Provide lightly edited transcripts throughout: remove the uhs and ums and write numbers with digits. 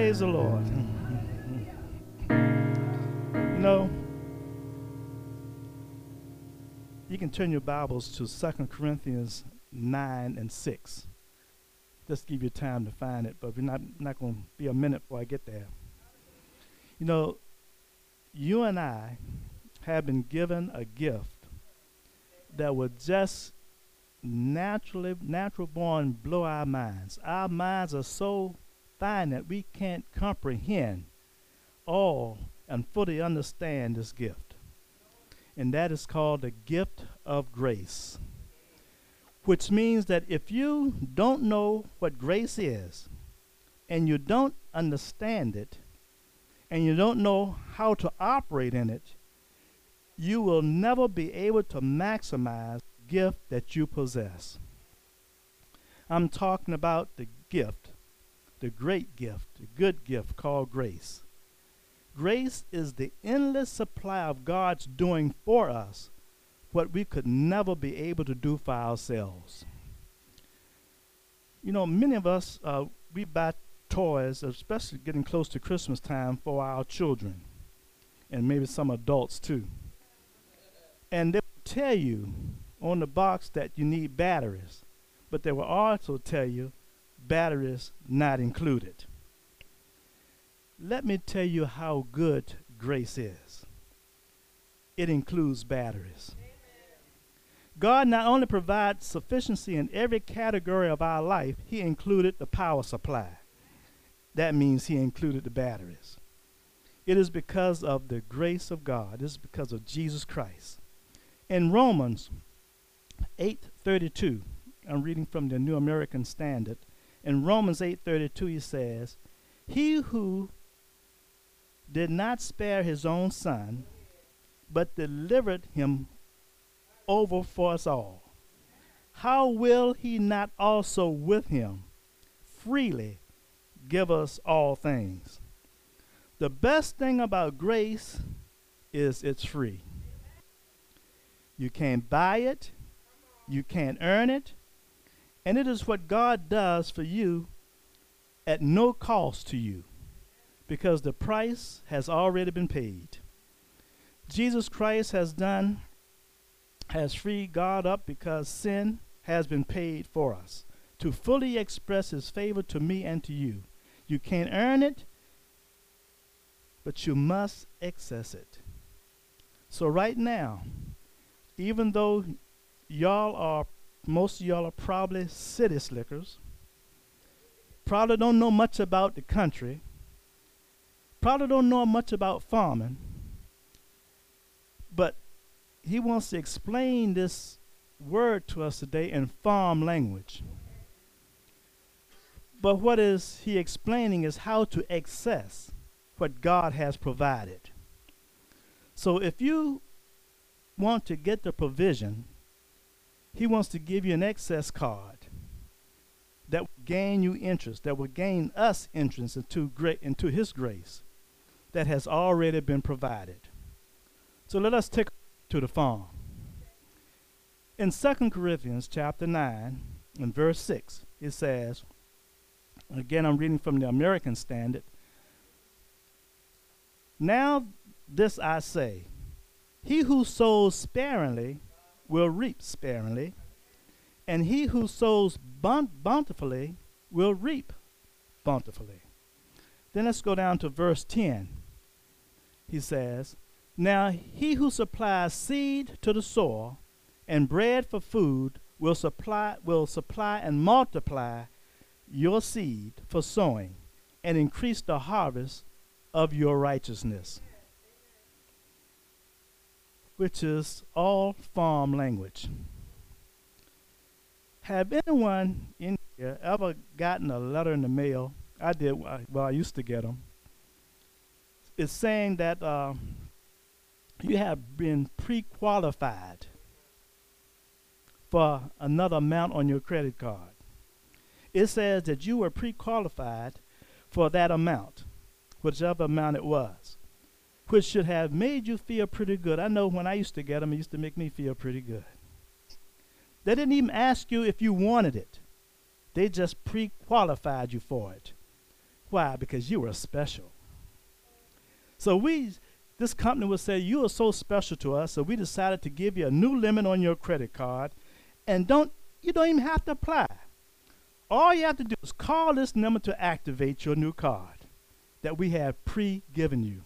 Praise the Lord. You know, you can turn your Bibles to 2 Corinthians 9 and 6. Just give you time to find it, but we're not going to be a minute before I get there. You know, you and I have been given a gift that will just natural born blow our minds. Our minds are so fine that we can't comprehend all and fully understand this gift. And that is called the gift of grace. Which means that if you don't know what grace is, and you don't understand it, and you don't know how to operate in it, you will never be able to maximize the gift that you possess. I'm talking about the gift, the great gift, the good gift called grace. Grace is the endless supply of God's doing for us what we could never be able to do for ourselves. You know, many of us, we buy toys, especially getting close to Christmas time, for our children, and maybe some adults too. And they will tell you on the box that you need batteries, but they will also tell you batteries not included. Let me tell you how good grace is. It includes batteries. God not only provides sufficiency in every category of our life, he included the power supply. That means he included the batteries. It is because of the grace of God. It is because of Jesus Christ. In Romans 8:32, I'm reading from the New American Standard. In Romans 8:32, he says, "He who did not spare his own son, but delivered him over for us all, how will he not also with him freely give us all things?" The best thing about grace is it's free. You can't buy it, you can't earn it, and it is what God does for you at no cost to you, because the price has already been paid. Jesus Christ has freed God up because sin has been paid for us to fully express his favor to me and to you. You can't earn it, but you must access it. So right now, even though most of y'all are probably city slickers, probably don't know much about the country, probably don't know much about farming, but he wants to explain this word to us today in farm language. But what is he explaining is how to access what God has provided. So if you want to get the provision, he wants to give you an access card that will gain you interest, that will gain us entrance into his grace that has already been provided. So let us take to the farm. In 2 Corinthians chapter 9 and verse 6, it says, again I'm reading from the American Standard, "Now this I say, he who sows sparingly will reap sparingly, and he who sows bountifully will reap bountifully." Then let's go down to verse 10. He says, "Now he who supplies seed to the soil and bread for food will supply and multiply your seed for sowing and increase the harvest of your righteousness," which is all farm language. Have anyone in here ever gotten a letter in the mail? I did. Well, I used to get them. It's saying that you have been pre-qualified for another amount on your credit card. It says that you were pre-qualified for that amount, whichever amount it was, which should have made you feel pretty good. I know when I used to get them, it used to make me feel pretty good. They didn't even ask you if you wanted it. They just pre-qualified you for it. Why? Because you were special. So this company would say, you are so special to us, so we decided to give you a new limit on your credit card, and you don't even have to apply. All you have to do is call this number to activate your new card that we have pre-given you.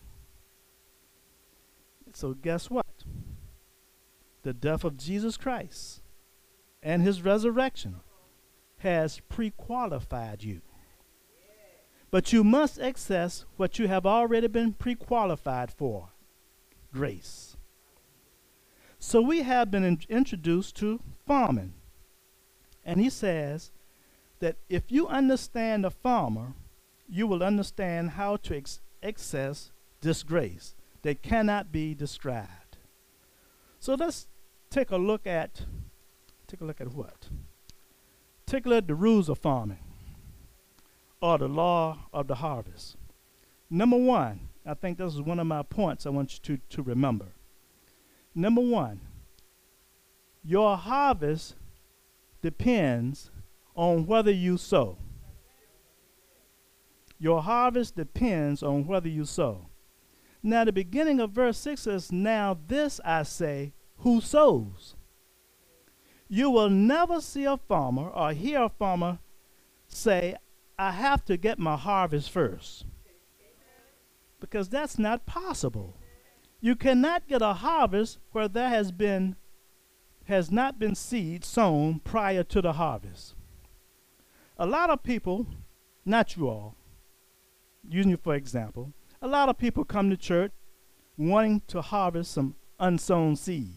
So guess what? The death of Jesus Christ and his resurrection has pre-qualified you. But you must access what you have already been pre-qualified for, grace. So we have been introduced to farming. And he says that if you understand the farmer, you will understand how to access this grace that cannot be described. So let's take a look at what? Take a look at the rules of farming, or the law of the harvest. Number one, I think this is one of my points I want you to remember. Number one, your harvest depends on whether you sow. Your harvest depends on whether you sow. Now the beginning of verse 6 says, now this I say, who sows? You will never see a farmer or hear a farmer say, I have to get my harvest first. Because that's not possible. You cannot get a harvest where there has not been seed sown prior to the harvest. A lot of people, not you all, using you for example, a lot of people come to church wanting to harvest some unsown seed.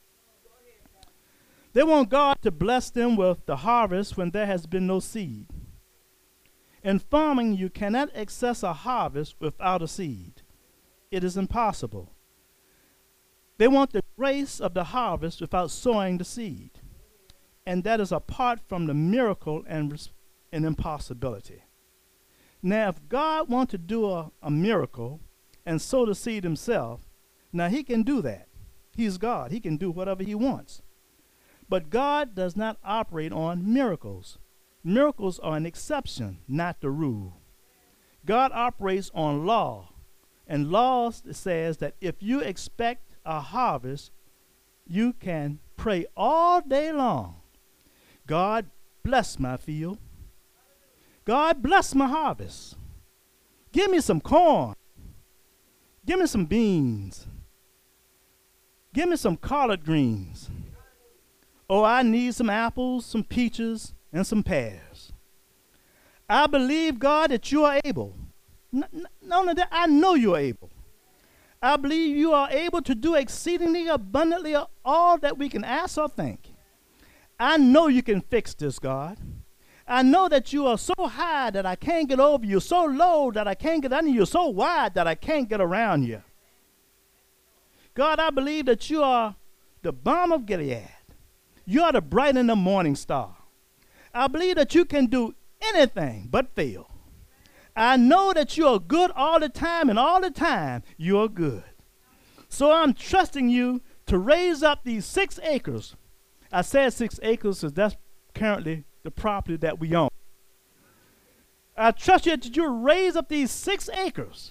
They want God to bless them with the harvest when there has been no seed. In farming, you cannot access a harvest without a seed. It is impossible. They want the grace of the harvest without sowing the seed. And that is apart from the miracle and impossibility. Now, if God wants to do a miracle and sow the seed himself, now he can do that. He's God. He can do whatever he wants. But God does not operate on miracles. Miracles are an exception, not the rule. God operates on law. And law says that if you expect a harvest, you can pray all day long. God, bless my field. God, bless my harvest. Give me some corn. Give me some beans. Give me some collard greens. Oh, I need some apples, some peaches, and some pears. I believe, God, that you are able. Not only that, I know you are able. I believe you are able to do exceedingly abundantly all that we can ask or think. I know you can fix this, God. I know that you are so high that I can't get over you, so low that I can't get under you, so wide that I can't get around you. God, I believe that you are the balm of Gilead. You are the bright and the morning star. I believe that you can do anything but fail. I know that you are good all the time, and all the time you are good. So I'm trusting you to raise up these 6 acres. I said 6 acres because that's currently the property that we own. I trust you that you raise up these 6 acres.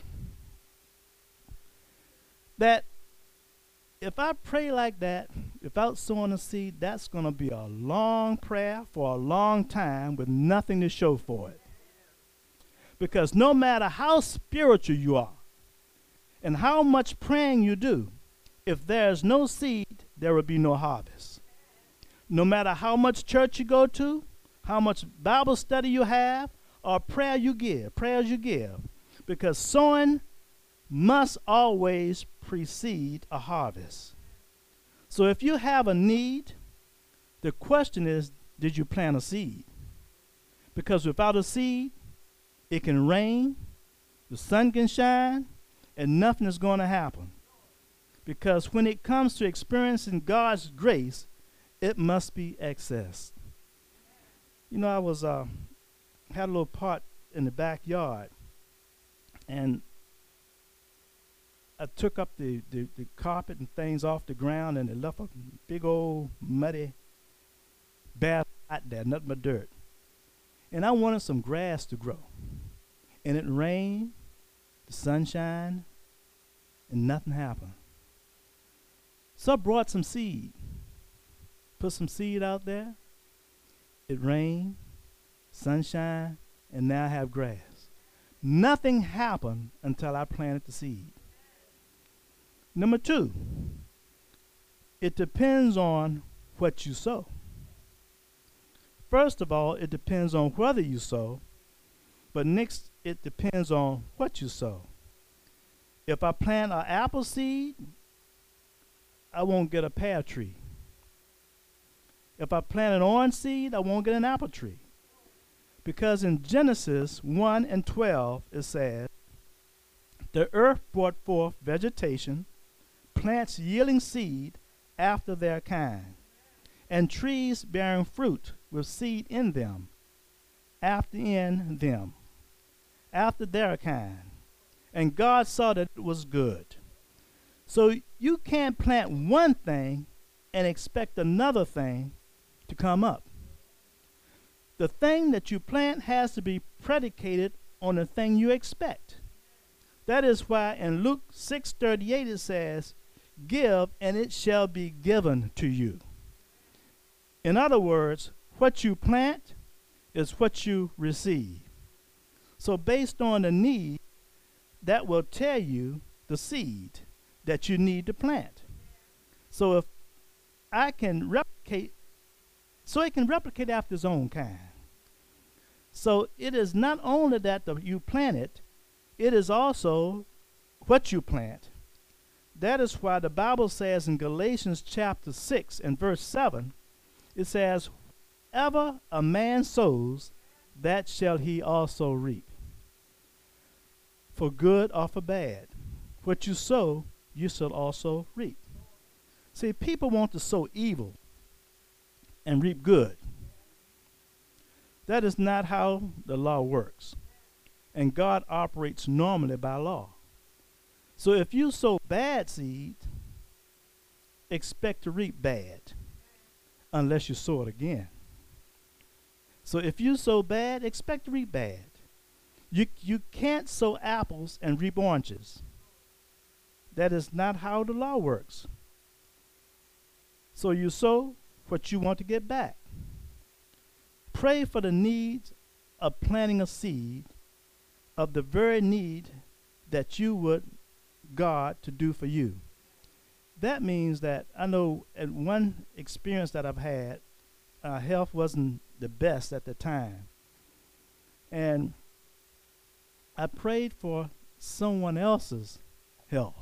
That if I pray like that, without sowing a seed, that's going to be a long prayer for a long time with nothing to show for it. Because no matter how spiritual you are and how much praying you do, if there's no seed, there will be no harvest. No matter how much church you go to, how much Bible study you have, or prayers you give, because sowing must always precede a harvest. So if you have a need, the question is, did you plant a seed? Because without a seed, it can rain, the sun can shine, and nothing is going to happen. Because when it comes to experiencing God's grace, it must be accessed. You know, I was had a little pot in the backyard, and I took up the carpet and things off the ground, and it left a big old muddy bare spot there, nothing but dirt. And I wanted some grass to grow. and it rained, the sunshine, and nothing happened. So I brought some seed, put some seed out there. It rained, sunshine, and now I have grass. Nothing happened until I planted the seed. Number two, it depends on what you sow. First of all, it depends on whether you sow, but next, it depends on what you sow. If I plant an apple seed, I won't get a pear tree. If I plant an orange seed, I won't get an apple tree. Because in Genesis 1:12, it says, the earth brought forth vegetation, plants yielding seed after their kind, and trees bearing fruit with seed in them, after their kind. And God saw that it was good. So you can't plant one thing and expect another thing to come up. The thing that you plant has to be predicated on the thing you expect. That is why in Luke 6:38 it says, give and it shall be given to you. In other words, what you plant is what you receive. So based on the need, that will tell you the seed that you need to plant. So if I can replicate, so it can replicate after its own kind. So it is not only that you plant it, it is also what you plant. That is why the Bible says in Galatians chapter 6 and verse 7, it says, whatever a man sows, that shall he also reap. For good or for bad, what you sow, you shall also reap. See, people want to sow evil and reap good. That is not how the law works. And God operates normally by law. So if you sow bad seed, expect to reap bad, unless you sow it again. So if you sow bad, expect to reap bad. You can't sow apples and reap oranges. That is not how the law works. So you sow what you want to get back. Pray for the needs of planting a seed of the very need that you would God to do for you. That means that I know at one experience that I've had, health wasn't the best at the time. And I prayed for someone else's health.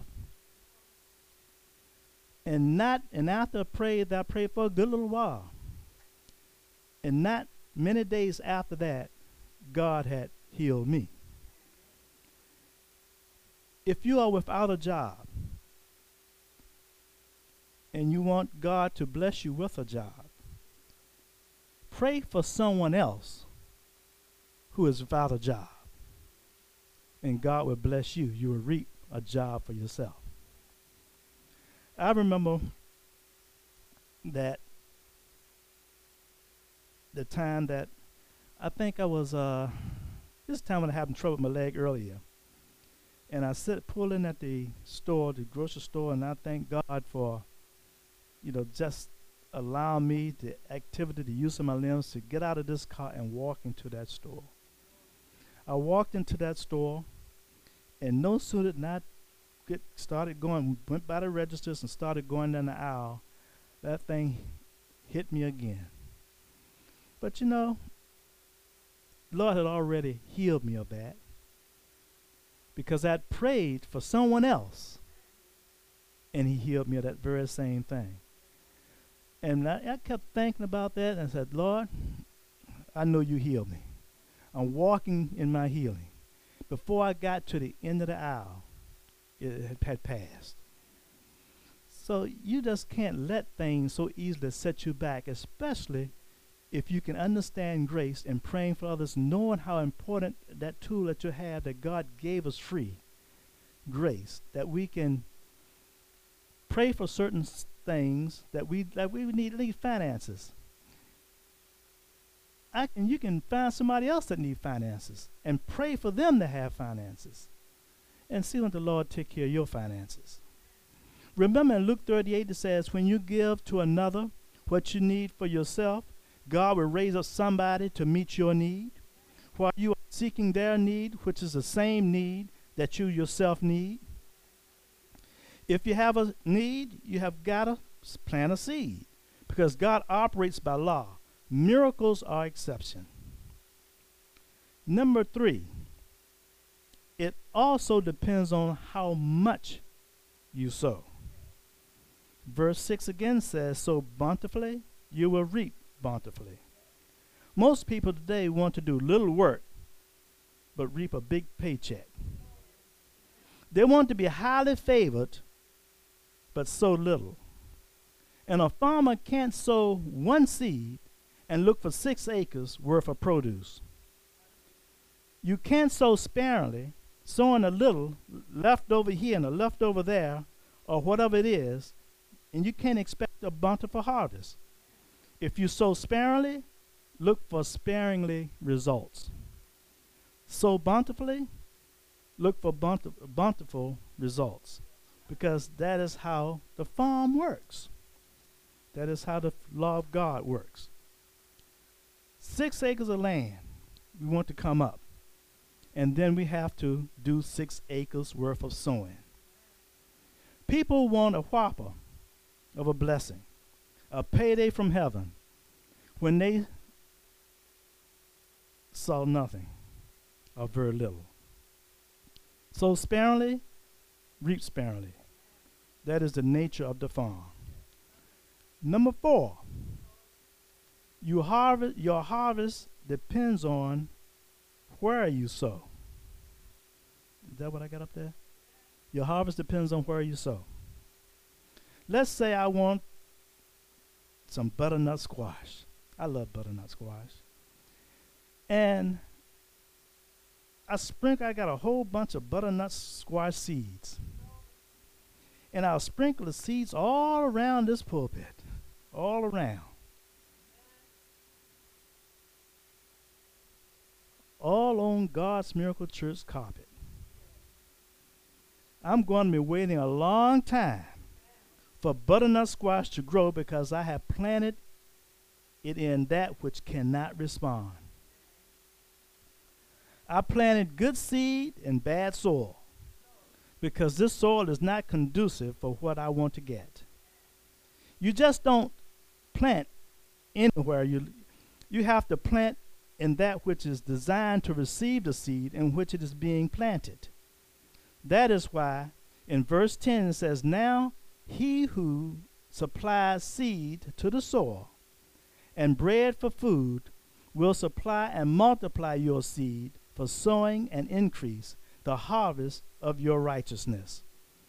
And after I prayed for a good little while. And not many days after that, God had healed me. If you are without a job and you want God to bless you with a job, pray for someone else who is without a job. And God will bless you. You will reap a job for yourself. I remember that the time that I think I was, this time when I had trouble with my leg earlier. And I pulled in at the store, the grocery store, and I thank God for, just allowing me the activity, the use of my limbs to get out of this car and walk into that store. I walked into that store, and no sooner did I started going, went by the registers and started going down the aisle, that thing hit me again. But Lord had already healed me of that, because I'd prayed for someone else, and he healed me of that very same thing. And I kept thinking about that, and I said, Lord, I know you healed me. I'm walking in my healing. Before I got to the end of the aisle, it had passed. So you just can't let things so easily set you back, especially if you can understand grace and praying for others, knowing how important that tool that you have that God gave us free, grace, that we can pray for certain things that we need finances. you can find somebody else that need finances and pray for them to have finances and see when the Lord take care of your finances. Remember in Luke 38 it says, when you give to another what you need for yourself, God will raise up somebody to meet your need while you are seeking their need, which is the same need that you yourself need. If you have a need, you have got to plant a seed because God operates by law. Miracles are exception. Number 3, it also depends on how much you sow. Verse 6 again says, sow bountifully, you will reap bountifully. Most people today want to do little work, but reap a big paycheck. They want to be highly favored, but sow little. And a farmer can't sow one seed and look for 6 acres worth of produce. You can't sow sparingly, sowing a little, left over here and a left over there, or whatever it is, and you can't expect a bountiful harvest. If you sow sparingly, look for sparingly results. Sow bountifully, look for bountiful results, because that is how the farm works. That is how the law of God works. 6 acres of land we want to come up, and then we have to do 6 acres worth of sowing. People want a whopper of a blessing, a payday from heaven, when they saw nothing or very little. Sow sparingly, reap sparingly. That is the nature of the farm. Number 4, your harvest depends on where you sow. Is that what I got up there? Your harvest depends on where you sow. Let's say I want some butternut squash. I love butternut squash. And I got a whole bunch of butternut squash seeds. And I'll sprinkle the seeds all around this pulpit. All around. All on God's Miracle Church carpet. I'm going to be waiting a long time for butternut squash to grow because I have planted it in that which cannot respond. I planted good seed in bad soil because this soil is not conducive for what I want to get. You just don't plant anywhere. You have to plant in that which is designed to receive the seed in which it is being planted. That is why in verse 10 it says, now he who supplies seed to the soil and bread for food will supply and multiply your seed for sowing and increase the harvest of your righteousness.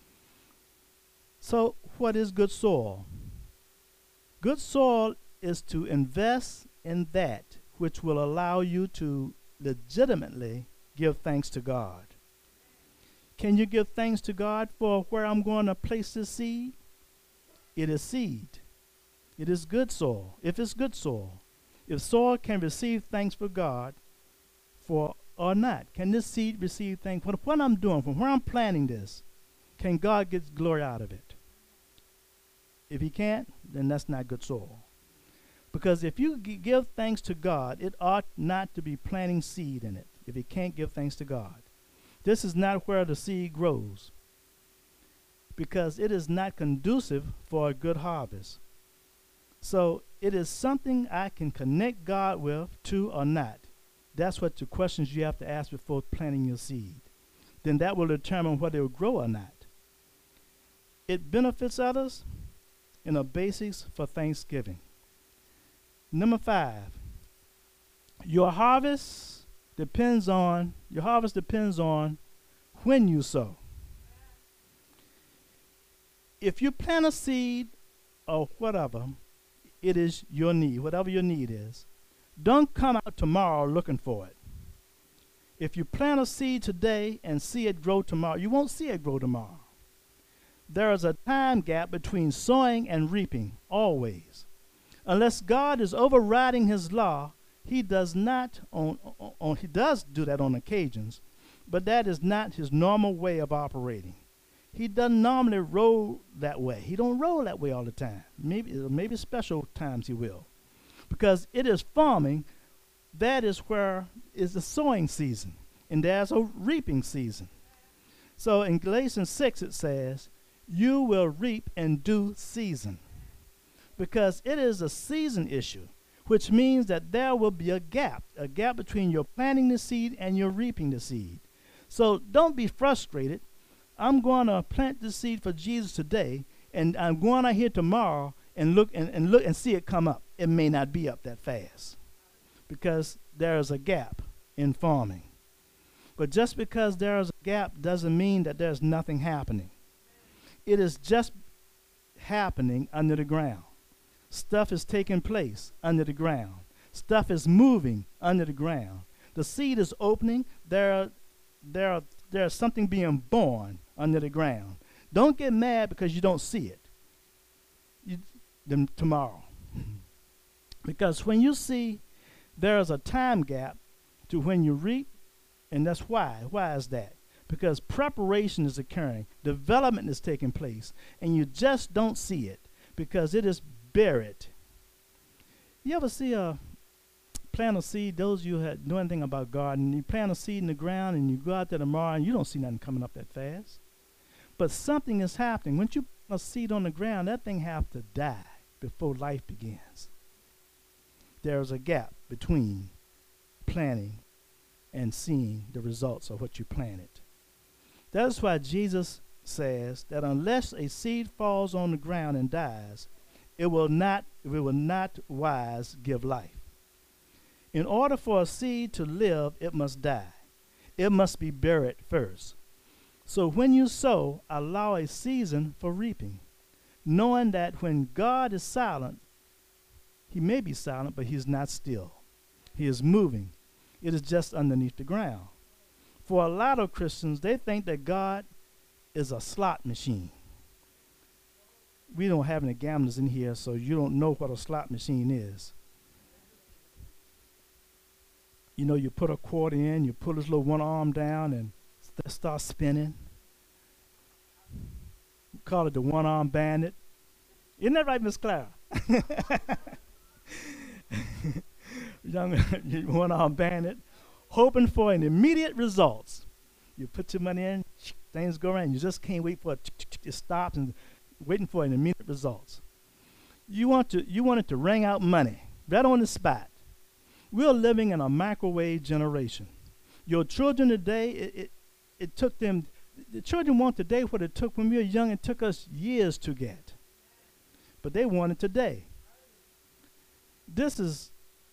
So what is good soil? Good soil is to invest in that which will allow you to legitimately give thanks to God. Can you give thanks to God for where I'm going to place this seed? It is seed. It is good soil. If it's good soil, if soil can receive thanks for God for or not, can this seed receive thanks? What I'm doing, from where I'm planting this, can God get glory out of it? If he can't, then that's not good soil. Because if you give thanks to God, it ought not to be planting seed in it if it can't give thanks to God. This is not where the seed grows, because it is not conducive for a good harvest. So it is something I can connect God with, to or not. That's what the questions you have to ask before planting your seed. Then that will determine whether it will grow or not. It benefits others in a basis for thanksgiving. Number 5, your harvest depends on when you sow. If you plant a seed or whatever, it is your need, whatever your need is. Don't come out tomorrow looking for it. If you plant a seed today and see it grow tomorrow, you won't see it grow tomorrow. There is a time gap between sowing and reaping, always. Unless God is overriding his law, He does not he does do that on occasions, but that is not his normal way of operating. He doesn't normally roll that way. He don't roll that way all the time. Maybe special times he will. Because it is farming, that is where is the sowing season, and there's a reaping season. So in Galatians 6 it says, you will reap in due season. Because it is a season issue, which means that there will be a gap between your planting the seed and your reaping the seed. So don't be frustrated. I'm going to plant the seed for Jesus today, and I'm going out here tomorrow and look and see it come up. It may not be up that fast because there is a gap in farming. But just because there is a gap doesn't mean that there's nothing happening. It is just happening under the ground. Stuff is taking place under the ground. Stuff is moving under the ground. The seed is opening. There's something being born under the ground. Don't get mad because you don't see it tomorrow. Because when you see there is a time gap to when you reap, and that's why. Why is that? Because preparation is occurring, development is taking place, and you just don't see it because it is buried. You ever see a plant a seed? Those of you who know anything about gardening, you plant a seed in the ground and you go out there tomorrow and you don't see nothing coming up that fast. But something is happening. When you plant a seed on the ground, that thing has to die before life begins. There is a gap between planting and seeing the results of what you planted. That's why Jesus says that unless a seed falls on the ground and dies, it will not wise give life. In order for a seed to live, it must die. It must be buried first. So when you sow, allow a season for reaping, knowing that when God is silent, he may be silent, but he's not still. He is moving. It is just underneath the ground. For a lot of Christians, they think that God is a slot machine. We don't have any gamblers in here, so you don't know what a slot machine is. You know, you put a quarter in, you pull his little one arm down, and start spinning. We call it the one-arm bandit. Isn't that right, Miss Clara? Young one-arm bandit, hoping for an immediate results. You put your money in, things go around. You just can't wait for it to stop and waiting for an immediate results. You want it to ring out money right on the spot. We're living in a microwave generation. Your children today, it took them. The children want today what it took when we were young. It took us years to get, but they want it today. This is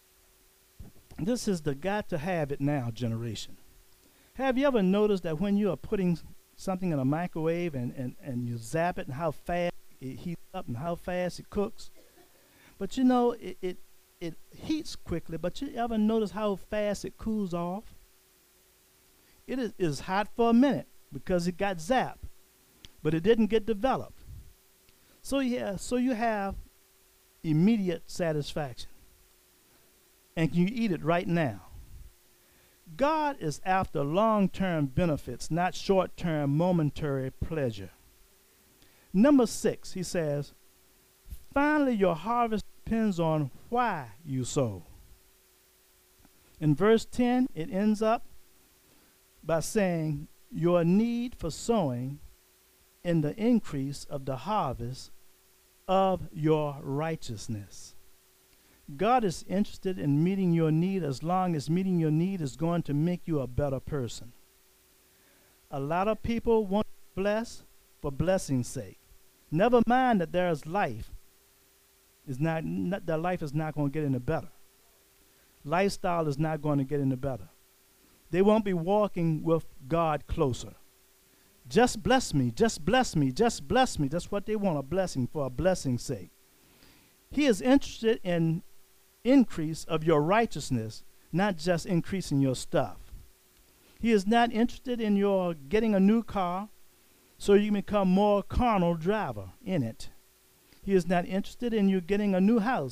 the got to have it now generation. Have you ever noticed that when you are putting something in a microwave and you zap it and how fast it heats up and how fast it cooks? But you know, it heats quickly, but you ever notice how fast it cools off? It is hot for a minute because it got zapped, but it didn't get developed. So you have immediate satisfaction. And you eat it right now. God is after long-term benefits, not short-term momentary pleasure. Number 6, he says, finally your harvest depends on why you sow. In verse 10, it ends up by saying, your need for sowing in the increase of the harvest of your righteousness. God is interested in meeting your need as long as meeting your need is going to make you a better person. A lot of people want to bless for blessing's sake. Never mind that there is life. Their life is not going to get any better. Lifestyle is not going to get any better. They won't be walking with God closer. Just bless me, just bless me, just bless me. That's what they want, a blessing for a blessing's sake. He is interested in increase of your righteousness, not just increasing your stuff. He is not interested in your getting a new car so you can become more carnal driver in it. He is not interested in you getting a new house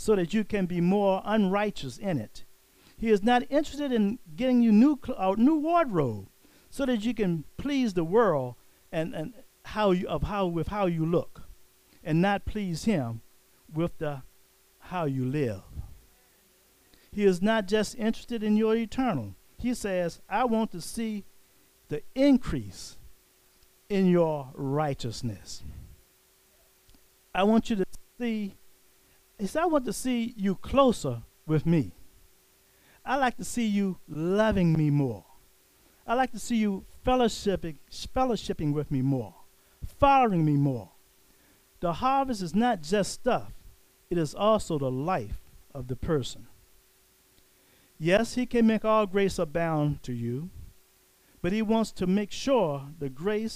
so that you can be more unrighteous in it. He is not interested in getting you new wardrobe so that you can please the world and how you look, and not please him with how you live. He is not just interested in your eternal. He says, I want to see the increase in your righteousness. I want you to see, he said, I want to see you closer with me. I like to see you loving me more. I like to see you fellowshipping with me more, following me more. The harvest is not just stuff, it is also the life of the person. Yes, he can make all grace abound to you, but he wants to make sure the grace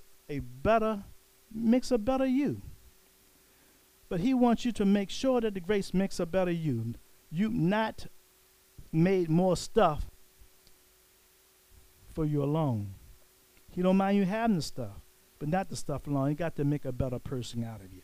makes a better you. But he wants you to make sure that the grace makes a better you. You not made more stuff for you alone. He don't mind you having the stuff, but not the stuff alone. He got to make a better person out of you.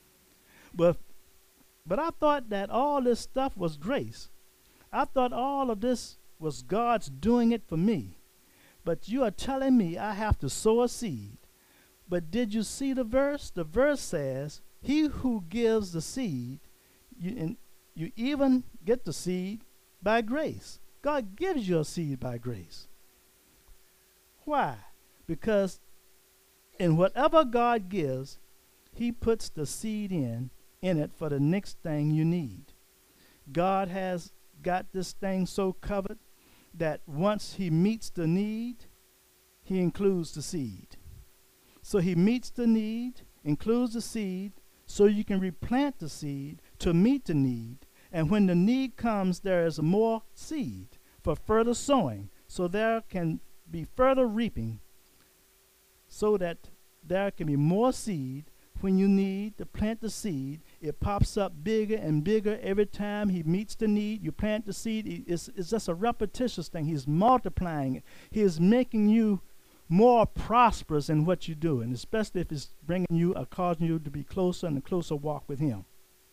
But I thought that all this stuff was grace. I thought all of this was God's doing it for me. But you are telling me I have to sow a seed. But did you see the verse? The verse says, he who gives the seed, you even get the seed by grace. God gives you a seed by grace. Why? Because in whatever God gives, he puts the seed in it for the next thing you need. God has got this thing so covered that once he meets the need, he includes the seed. So he meets the need, includes the seed, so you can replant the seed to meet the need. And when the need comes, there is more seed for further sowing, so there can be further reaping, so that there can be more seed. When you need to plant the seed, it pops up bigger and bigger every time he meets the need. You plant the seed. It's just a repetitious thing. He's multiplying it. He is making you more prosperous in what you do, and especially if it's bringing you or causing you to be closer and a closer walk with him.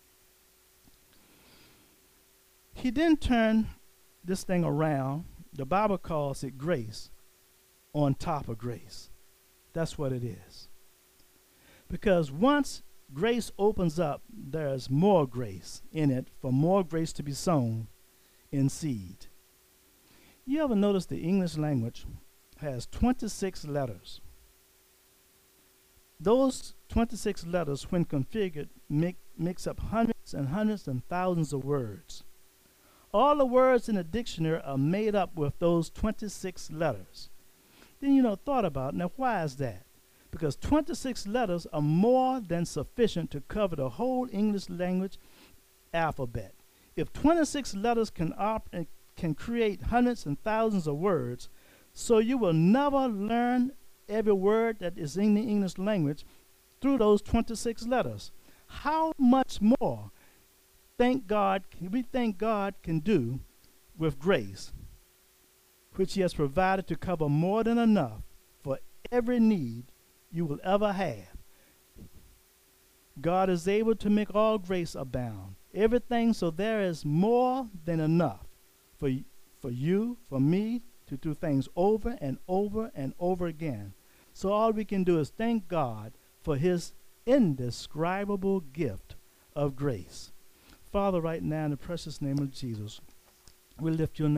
He then turned this thing around. The Bible calls it grace on top of grace. That's what it is. Because once grace opens up, there's more grace in it for more grace to be sown in seed. You ever notice the English language has 26 letters? Those 26 letters, when configured, makes up hundreds and hundreds and thousands of words. All the words in the dictionary are made up with those 26 letters. Then thought about, now why is that? Because 26 letters are more than sufficient to cover the whole English language alphabet. If 26 letters can create hundreds and thousands of words, so you will never learn every word that is in the English language through those 26 letters. How much more we thank God can do with grace, which he has provided to cover more than enough for every need you will ever have. God is able to make all grace abound. Everything, so there is more than enough for you, for me, to do things over and over and over again. So all we can do is thank God for his indescribable gift of grace. Father, right now in the precious name of Jesus, we lift your name.